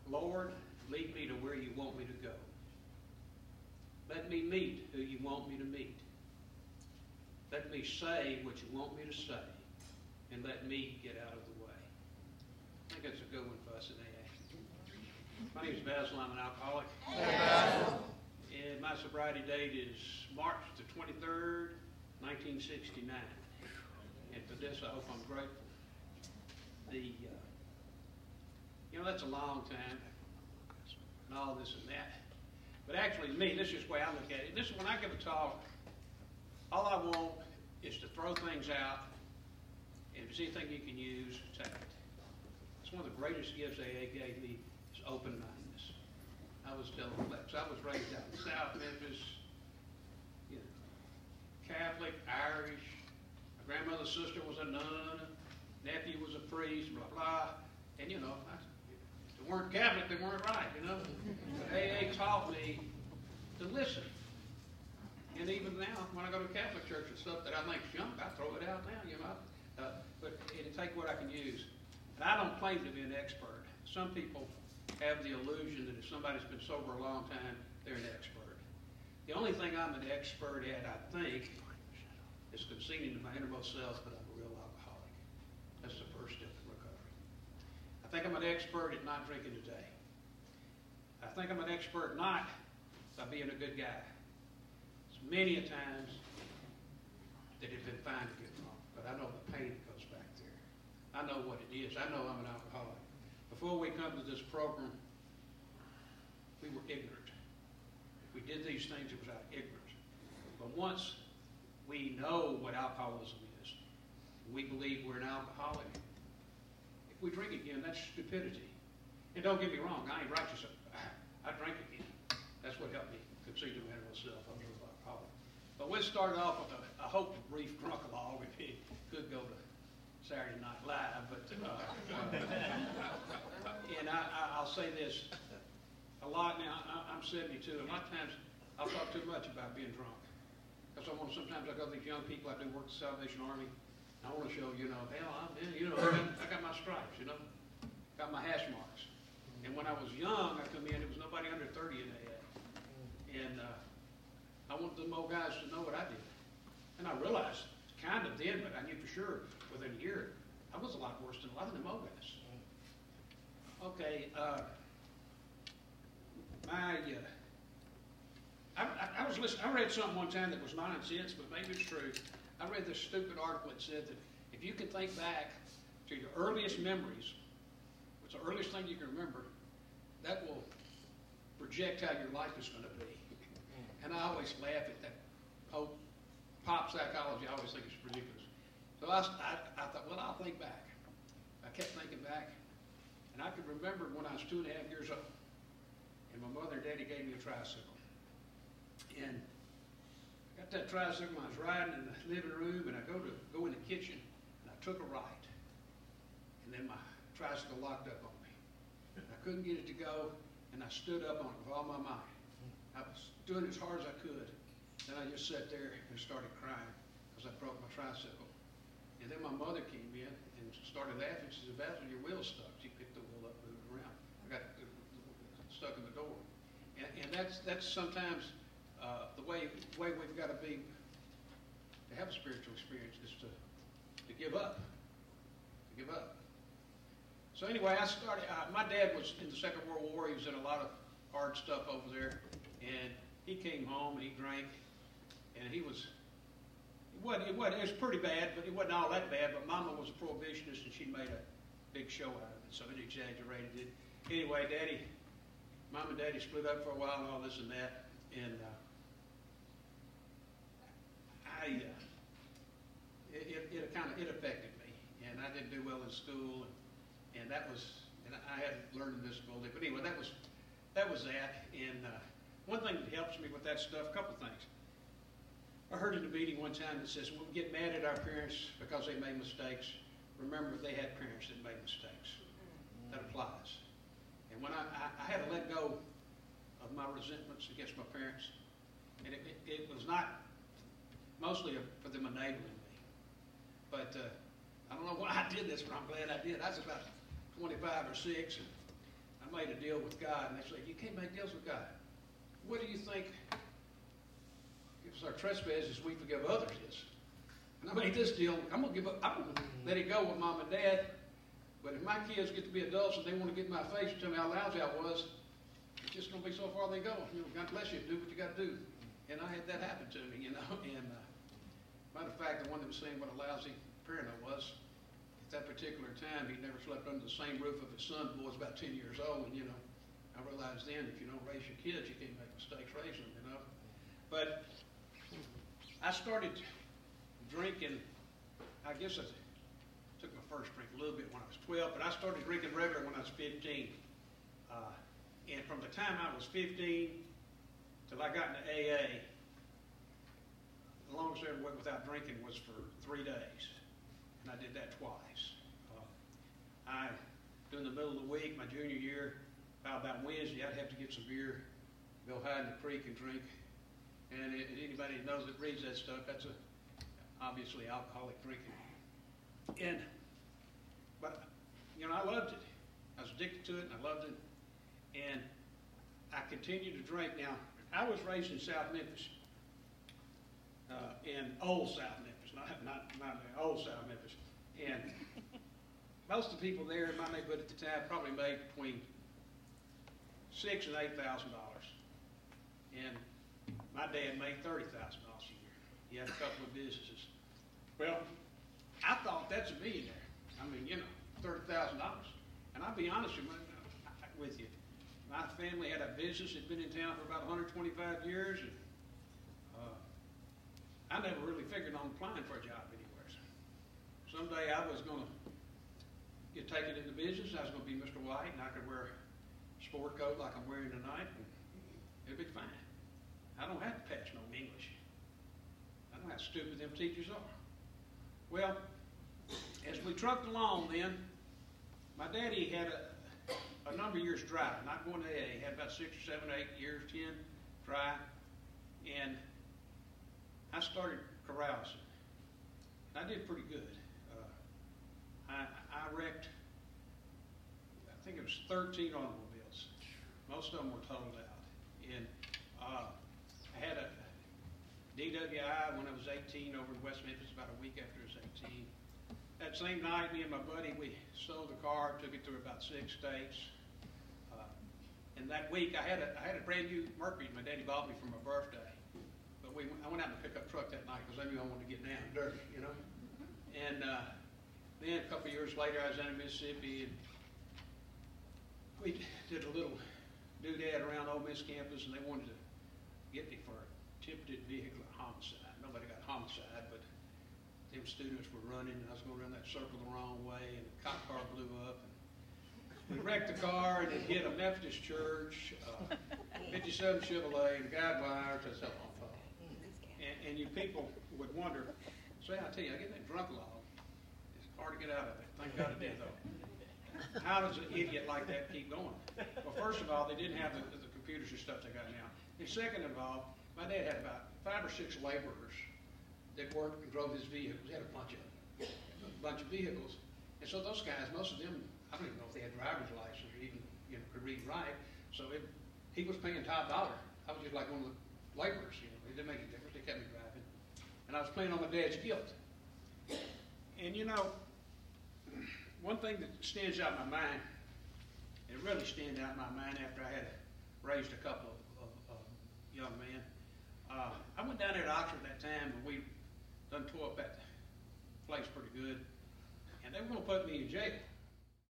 Lord, lead me to where you want me to go. Let me meet who you want me to meet. Let me say what you want me to say. And let me get out of the way. I think that's a good one for us today. My name is Basil. I'm an alcoholic. And my sobriety date is March the 23rd, 1969. And for this, I hope I'm grateful. That's a long time, and all this and that. But actually, me, this is the way I look at it. This is when I give a talk, all I want is to throw things out, and if there's anything you can use, take it. It's one of the greatest gifts AA gave me, is open-mindedness. I was telling Lex, I was raised out in South Memphis, Catholic, Irish. My grandmother's sister was a nun, nephew was a priest, blah, blah. And, if they weren't Catholic, they weren't right, But AA taught me to listen. And even now, when I go to Catholic church and stuff that I think is junk, I throw it out now, But it'll take what I can use. And I don't claim to be an expert. Some people have the illusion that if somebody's been sober a long time, they're an expert. The only thing I'm an expert at, I think, is conceding to my innermost self that I'm a real alcoholic. That's the first step in recovery. I think I'm an expert at not drinking today. I think I'm an expert not by being a good guy. It's many a times that it's been fine to get drunk, but I know the pain that goes back there. I know what it is. I know I'm an alcoholic. Before we come to this program, we were ignorant. If we did these things, it was out of ignorance. But once we know what alcoholism is, we believe we're an alcoholic, if we drink again, that's stupidity. And don't get me wrong, I ain't righteous. I drink again. That's what helped me concede to myself. I'm a real alcoholic. But we'll start off with a hope to brief drunk-a-log if he could go to Saturday Night Live, but and I'll say this a lot now. I'm 72. A lot of times I'll talk too much about being drunk because sometimes I go to these young people. I do work at the Salvation Army. I want to show I got my stripes, got my hash marks. And when I was young, I come in. There was nobody under 30 in AA, and I wanted them old guys to know what I did, and I realized kind of then, but I knew for sure within a year, I was a lot worse than a lot of them old guys. Okay, I was listening. I read something one time that was nonsense, but maybe it's true. I read this stupid article that said that if you can think back to your earliest memories, what's the earliest thing you can remember, that will project how your life is going to be. And I always laugh at that pop psychology. I always think it's ridiculous. So I thought, well, I'll think back. I kept thinking back. And I could remember when I was 2.5 years old. And my mother and daddy gave me a tricycle. And I got that tricycle, I was riding in the living room, and I go in the kitchen, and I took a right. And then my tricycle locked up on me. I couldn't get it to go, and I stood up on it with all my might. I was doing it as hard as I could. Then I just sat there and started crying because I broke my tricycle. And then my mother came in and started laughing. She said, "Basil, your wheel's stuck." She picked the wheel up, moved it around. I got it stuck in the door. And that's sometimes the way we've got to be to have a spiritual experience is to give up. To give up. So anyway, I started. My dad was in the Second World War. He was in a lot of hard stuff over there. And he came home and he drank. And it was pretty bad, but it wasn't all that bad. But Mama was a prohibitionist, and she made a big show out of it, so it exaggerated it. Anyway, Mom and Daddy split up for a while and all this and that, and it affected me, and I didn't do well in school, and I had learning disability. But anyway, that was that. And one thing that helps me with that stuff, a couple things. I heard in a meeting one time that says, when we get mad at our parents because they made mistakes, remember they had parents that made mistakes. That applies. And when I had to let go of my resentments against my parents, and it was not mostly for them enabling me. But I don't know why I did this, but I'm glad I did. I was about 25 or 6, and I made a deal with God, and they say, you can't make deals with God. What do you think if it's our trespasses we forgive others is? And I made this deal, I'm going to let it go with mom and dad, but if my kids get to be adults and they want to get in my face and tell me how lousy I was, it's just going to be so far they go. You know, God bless you, do what you got to do. And I had that happen to me, you know. And matter of fact, the one that was saying what a lousy parent I was, at that particular time, he'd never slept under the same roof of his son. The boy was about 10 years old, and, you know, I realized then if you don't raise your kids, you can't make mistakes raising them, you know. But I started drinking, I guess I took my first drink a little bit when I was 12, but I started drinking regular when I was 15. And from the time I was 15 till I got into AA, the longest I ever went without drinking was for 3 days. And I did that twice. During the middle of the week, my junior year, about Wednesday, I'd have to get some beer, go hide in the creek and drink. And anybody that knows that reads that stuff, that's obviously alcoholic drinking. But you know, I loved it. I was addicted to it, and I loved it. And I continued to drink. Now, I was raised in South Memphis, in old South Memphis, not the old South Memphis. And most of the people there in my neighborhood at the time probably made between $6,000 and $8,000. And my dad made $30,000 a year. He had a couple of businesses. Well, I thought that's a millionaire. I mean, you know, $30,000. And I'll be honest with you. My family had a business that had been in town for about 125 years. And, I never really figured on applying for a job anywhere. Someday I was going to get taken into business. I was going to be Mr. White, and I could wear a sport coat like I'm wearing tonight, and it'd be fine. I don't have to pass no English. I don't know how stupid them teachers are. Well, as we trucked along then, my daddy had a number of years dry, not going to AA. He had about 6 or 7, 8 years, 10 dry, and I started carousing. I did pretty good. I wrecked, I think it was 13 automobiles. Most of them were totaled out. And I had a DWI when I was 18 over in West Memphis, about a week after I was 18. That same night, me and my buddy, we sold the car, took it through about 6 states. And that week, I had a brand new Mercury my daddy bought me for my birthday. But I went out in the pickup truck that night because I knew I wanted to get down and dirty, you know. And then a couple of years later, I was down in Mississippi, and we did a little doodad around Ole Miss campus, and they wanted to get me for attempted vehicular homicide. Nobody got homicide, but them students were running, and I was going to run that circle the wrong way, and the cop car blew up. And we wrecked the car, and it hit a Methodist church, 57 Chevrolet, and the guy behind us his cell phone fell. And you people would wonder, say, I tell you, I get that drunk law. It's hard to get out of it. Thank God it did, though. How does an idiot like that keep going? Well, first of all, they didn't have the computers and stuff they got now. And second of all, my dad had about 5 or 6 laborers that worked and drove his vehicles. He had a bunch of vehicles. And so those guys, most of them, I don't even know if they had driver's license or even could read and write. So he was paying top dollar. I was just like one of the laborers. It didn't make a difference. They kept me driving. And I was playing on my dad's guilt. And one thing that stands out in my mind, it really stands out in my mind after I had raised a couple of young men. I went down there to Oxford that time, and we done tore up that place pretty good. And they were going to put me in jail.